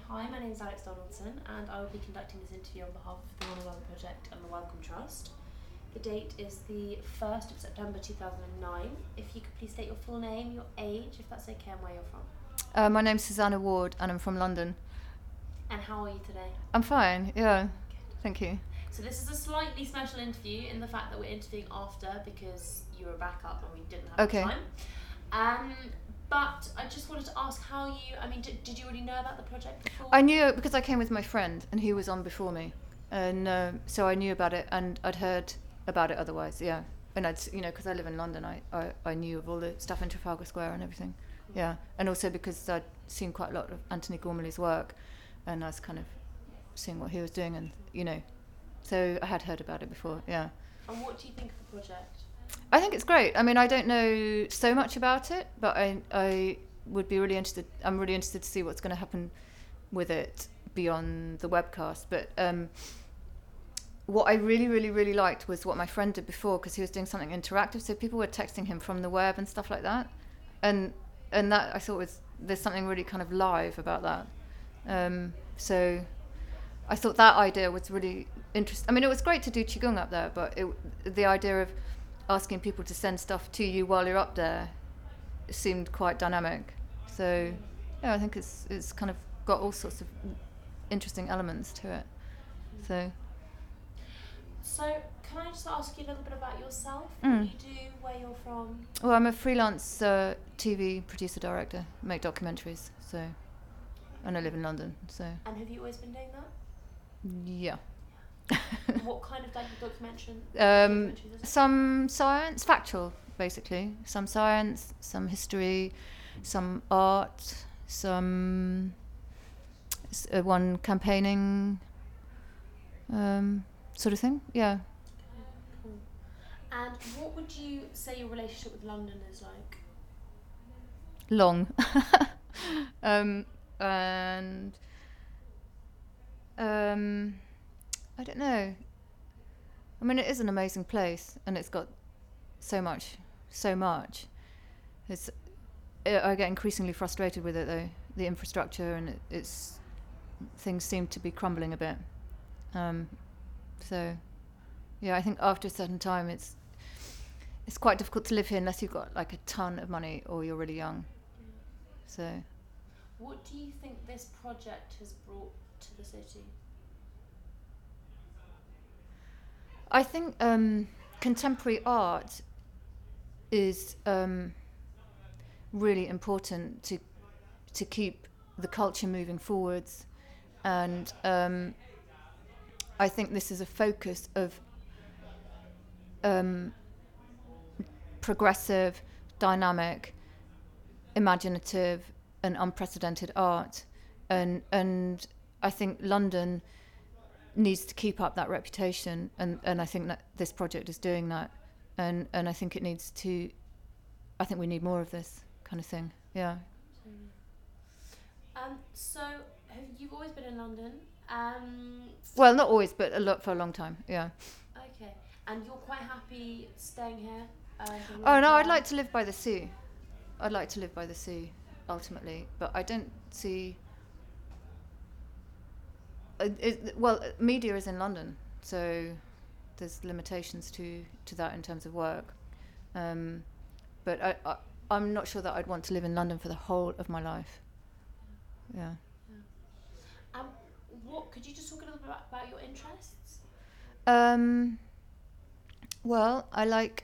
Hi, my name is Alex Donaldson and I will be conducting this interview on behalf of the Ronald Weller Project and the Wellcome Trust. The date is the 1st of September 2009. If you could please state your full name, your age, if that's okay, and where you're from. My name's Susanna Ward and I'm from London. And how are you today? I'm fine, yeah. Good. Thank you. So this is a slightly special interview in the fact that we're interviewing after because you were back up and we didn't have time. But I just wanted to ask how you, did you already know about the project before? I knew it because I came with my friend and he was on before me. And so I knew about it and I'd heard about it otherwise, yeah. And because I live in London, I knew of all the stuff in Trafalgar Square and everything. Yeah. And also because I'd seen quite a lot of Anthony Gormley's work and I was kind of seeing what he was doing and, so I had heard about it before, yeah. And what do you think of the project? I think it's great. I mean, I don't know so much about it, but I would be really interested. I'm really interested to see what's going to happen with it beyond the webcast. But what I really, really, really liked was what my friend did before, because he was doing something interactive. So people were texting him from the web and stuff like that. And that I thought there's something really kind of live about that. So I thought that idea was really interesting. I mean, it was great to do Qigong up there, but the idea of asking people to send stuff to you while you're up there seemed quite dynamic. So yeah, I think it's kind of got all sorts of interesting elements to it. So can I just ask you a little bit about yourself? What you do, where you're from? Well, I'm a freelance TV producer director, make documentaries. So, and I live in London. So. And have you always been doing that? Yeah. What kind of documentaries is it? Some science, factual, basically. Some science, some history, some art, some one campaigning sort of thing. Yeah. Cool. And what would you say your relationship with London is like? Long. I don't know. I mean, it is an amazing place, and it's got so much. I get increasingly frustrated with it, though. The infrastructure and things seem to be crumbling a bit. So, yeah, I think after a certain time, it's quite difficult to live here unless you've got like a ton of money or you're really young. So. What do you think this project has brought to the city? I think contemporary art is really important to keep the culture moving forwards, and I think this is a focus of progressive, dynamic, imaginative, and unprecedented art, and I think London needs to keep up that reputation, and I think that this project is doing that, and I think it needs to. I think we need more of this kind of thing. Yeah. So you've always been in London? Well, not always, but for a long time. Yeah. Okay, and you're quite happy staying here? Oh no, I'd like to live by the sea. I'd like to live by the sea, ultimately, but I don't see. Media is in London, so there's limitations to that in terms of work. But I'm not sure that I'd want to live in London for the whole of my life. Yeah. What could you just talk a little bit about your interests? Well, I like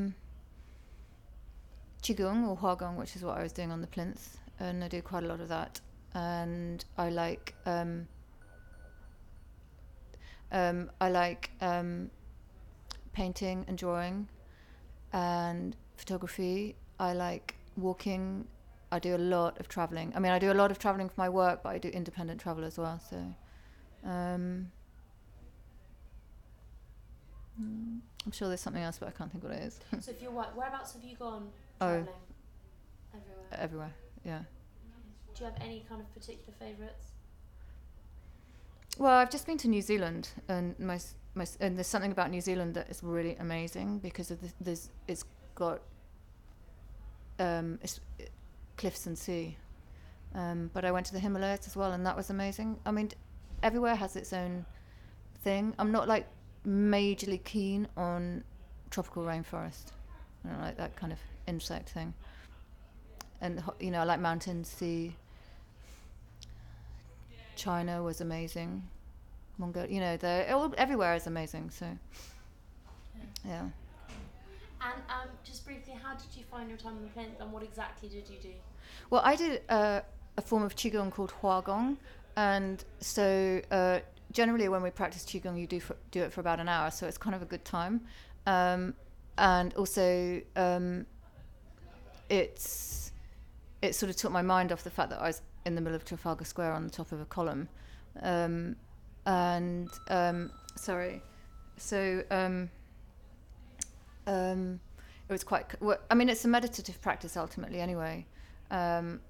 Qigong or Huagong, which is what I was doing on the plinth, and I do quite a lot of that. And I like painting and drawing and photography. I like walking. I do a lot of traveling. I mean, I do a lot of traveling for my work, but I do independent travel as well. So, I'm sure there's something else, but I can't think what it is. So if you're whereabouts have you gone traveling? Everywhere, yeah. Do you have any kind of particular favourites? Well, I've just been to New Zealand, and and there's something about New Zealand that is really amazing because of it's got cliffs and sea, But I went to the Himalayas as well, and that was amazing. I mean, everywhere has its own thing. I'm not like majorly keen on tropical rainforest. I don't like that kind of insect thing. And I like mountains, sea. China was amazing. Mongolia, everywhere is amazing. So, yeah. And just briefly, how did you find your time on the plinth, and what exactly did you do? Well, I did a form of qigong called huagong, and so generally when we practice qigong, you do it for about an hour, so it's kind of a good time, and also it sort of took my mind off the fact that I was in the middle of Trafalgar Square on the top of a column, it was quite. I mean, it's a meditative practice ultimately, anyway. In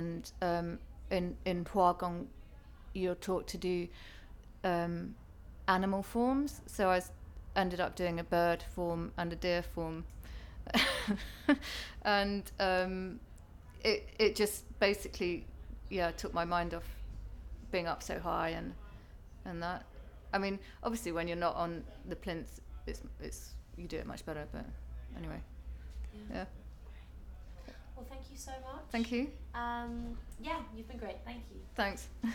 Huagong, you're taught to do animal forms. So I ended up doing a bird form and a deer form, and it just basically took my mind off being up so high and that. I mean, obviously when you're not on the plinth, it's you do it much better. But anyway, yeah. Well, thank you so much. Thank you. Yeah, you've been great. Thank you. Thanks.